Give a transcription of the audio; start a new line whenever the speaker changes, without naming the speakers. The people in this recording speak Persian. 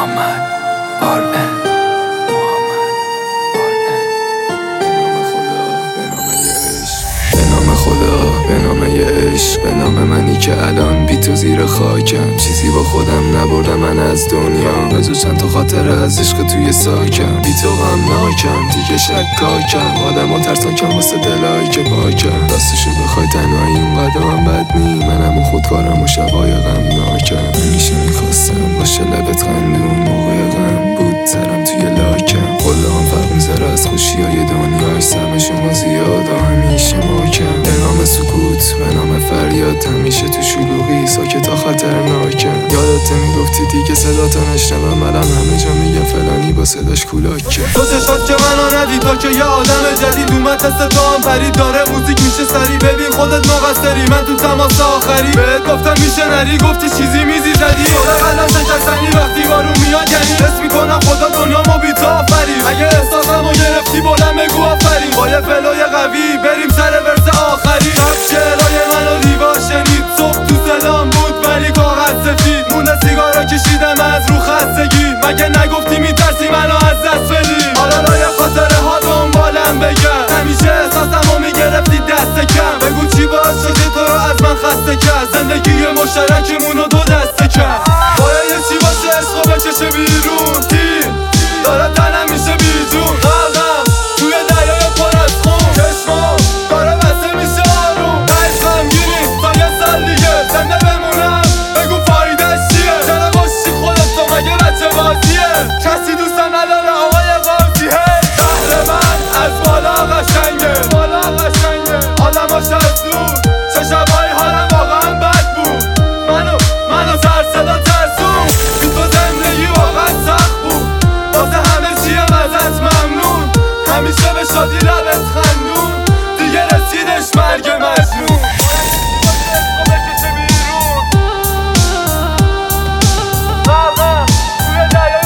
محمد آرن به نام خدا، به نام عشق، به نام منی که الان بی تو زیر خاکم. چیزی با خودم نبردم من از دنیا، بجز چند تا خاطره از عشق توی ساکم. بی تو غمناکم، دیگه شکاکم، آدم ها ترسناکم واسه دلایی که پاکم. راستشو بخوای تنهایی اونقدر هم بد نی، منم و خودکارم و شبای غمناکم. همیشه میخواستم باشه لبت خندون، موقع غم بود سرم توی لاکم. قله هم فرق میذاره از خوشی های دنیاش، سهم شما زیاد و همیشه ماکم. به نام سکوت، به نام فریاد، همیشه تو شلوغی ساکت ها خطرناکم. یادت میگفتی دیگه صداتو نشنوم، منم همه جا میگم فلانی با صداش کولاکه.
تو چشات که منو ندید تا که یه آدم جدید اومد تست تو هم پرید، داره موزیک میشه سری، ببین خودت مقصری، من تو تماس آخری بهت گفتم میشه نری، گفتی چیزی میزی زدی. شده قلم شکستنی وقتی بارون میاد، یعنی حس میکنم خدا دنیامو بی تو آفرید. اگه احساسمو گرفتی بلند بگو آفرین، با یه فلوی قوی بریم سر ورس آخری. شب شعرهای منو دیوار شنید، صبح تو صدام بود ولی کاغذ سفید. مونه سیگارا کشیدم از رو خستگی، مگه نگفتی میترسی منو از دست بدی؟ حالا لای خاطره ها دنبالم بگم، همیشه احساسمو میگرفتی دست کم. بگو چی باعث شدی تو رو از من خسته کرد، زندگی مشترکمونو